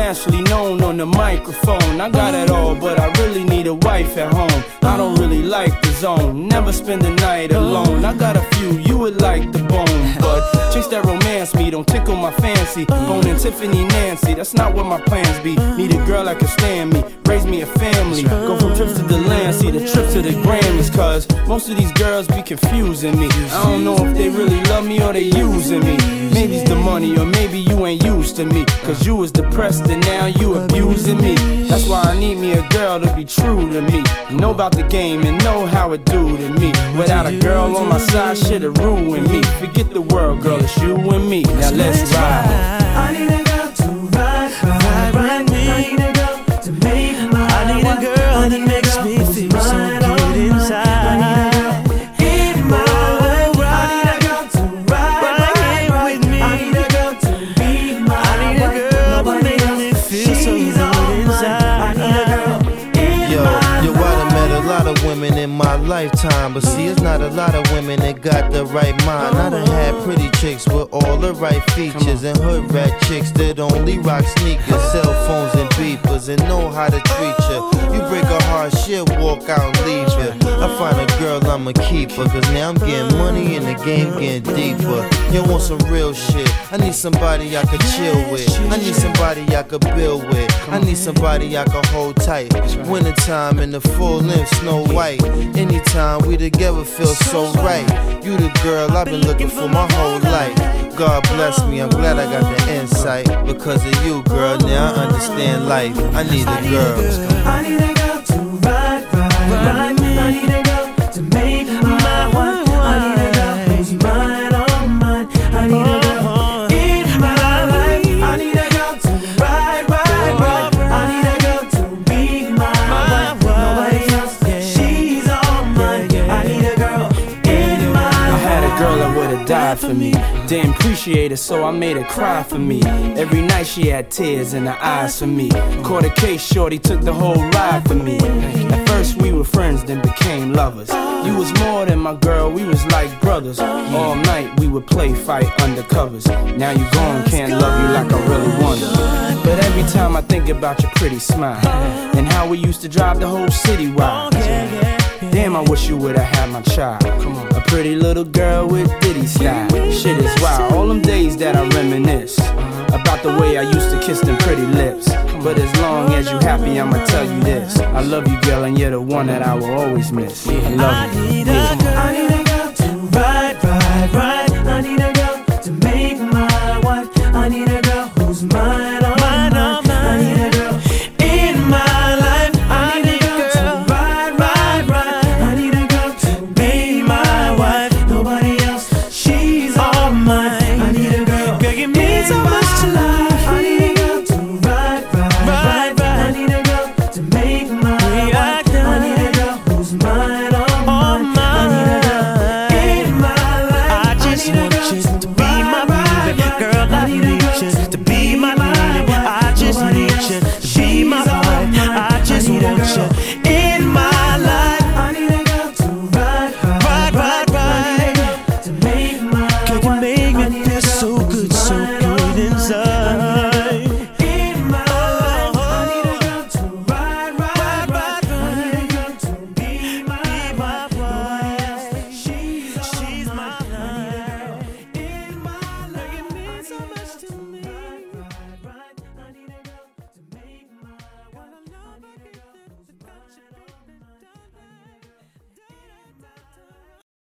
internationally known on the microphone. I got it all, but I really need a wife at home. I don't really like the zone, never spend the night alone. I got a few you would like the bone, but chase that romance me, don't tickle my fancy. Bone and Tiffany Nancy, that's not what my plans be. Need a girl that can stand me, raise me a family. Go from trips to the land, see the trip to the Grammys. Cause most of these girls be confusing me. I don't know if they really love me or they using me. Maybe it's the money or maybe you ain't used to me. Cause you was depressed and now you abusing me. That's why I need me a girl to be true to me. Know about the game and know how it do to me. Without a girl on my side, shit'll ruin me. Forget the world, girl, it's you and me. Now let's ride. I need a girl to ride with me. I need a girl to make my I need a girl that makes me feel so good inside. I need a girl in my life. I need a girl to ride with me. I need a girl to be my I need a girl that makes me feel so good inside. I need a girl in Yo, my life. I met a lot of women in my lifetime, but see, it's not a lot of women that got the right mind. I done had pretty chicks with all the right features, and hood rat chicks that only rock sneakers, cell phones and beepers, and know how to treat you. You break a heart, she'll walk out and leave you. I find a girl, I'ma keep her, cause now I'm getting money and the game getting deeper. You want some real shit, I need somebody I could chill with. I need somebody I could build with. I need somebody I could hold tight. Wintertime in the full length Snow White. Anytime we together feel so right. You the girl I've been looking for my whole life. God bless me, I'm glad I got the insight. Because of you, girl, now I understand life. I need a girl. I need a girl to ride with me. I need a girl to make my one. I need a girl who's mine, all mine. I need a girl in my life. I need a girl to ride. I need a girl to be my one. Nobody else, she's all mine. I need a girl in my life. I had a girl that would've died for me. Didn't appreciate it, so I made her cry for me. Every night she had tears in her eyes for me. Caught a case, shorty took the whole ride for me. At first we were friends, then became lovers. You was more than my girl, we was like brothers. All night we would play, fight undercovers. Now you gone, can't love you like I really wanted. But every time I think about your pretty smile and how we used to drive the whole city wild. Damn, I wish you would've had my child. A pretty little girl with ditty style. Shit is wild, all them days that I reminisce about the way I used to kiss them pretty lips. But as long as you happy, I'ma tell you this: I love you, girl, and you're the one that I will always miss. I love you. I need a